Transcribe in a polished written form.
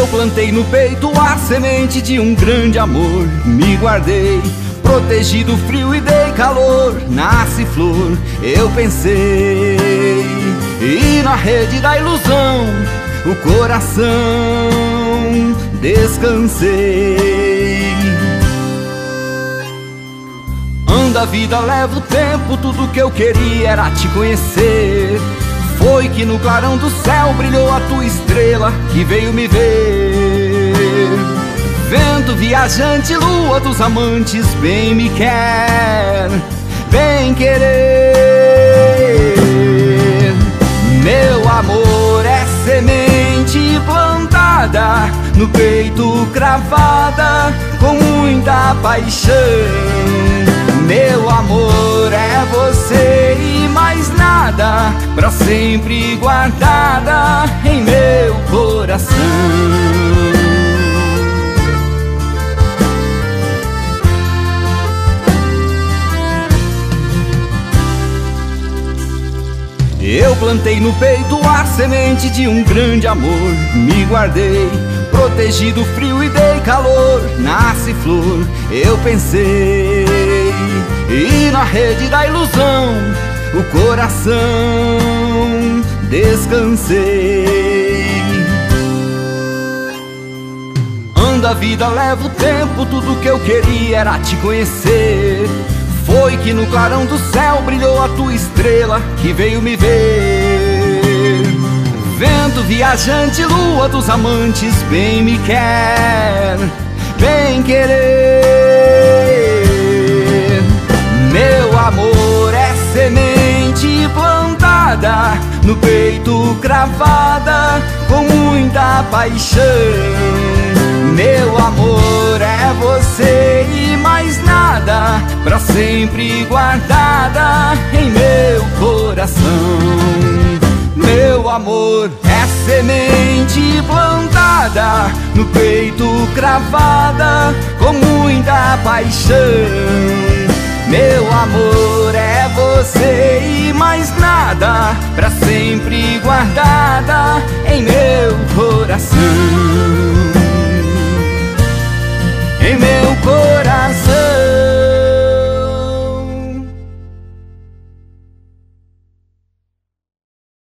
Eu plantei no peito a semente de um grande amor. Me guardei, protegi do frio e dei calor. Nasce flor, eu pensei, e na rede da ilusão o coração descansei. Anda a vida, leva o tempo, tudo que eu queria era te conhecer. Foi que no clarão do céu brilhou a tua estrela que veio me ver. Vento viajante, lua dos amantes, bem me quer, bem querer. Meu amor é semente plantada, no peito cravada, com muita paixão. Meu amor é você e mais nada, pra sempre guardada em meu coração. Eu plantei no peito a semente de um grande amor. Me guardei, protegi do frio e dei calor. Nasce flor, eu pensei, e na rede da ilusão o coração descansei. Anda a vida, leva o tempo, tudo que eu queria era te conhecer. Foi que no clarão do céu brilhou a tua estrela que veio me ver. Vento viajante, lua dos amantes, bem me quer, bem querer. Meu amor é semente plantada, no peito cravada, com muita paixão. Meu amor é você e mais nada, pra sempre guardada em meu coração. Meu amor é semente plantada, no peito cravada, com muita paixão. Meu amor é você e mais nada, pra sempre guardada em meu coração.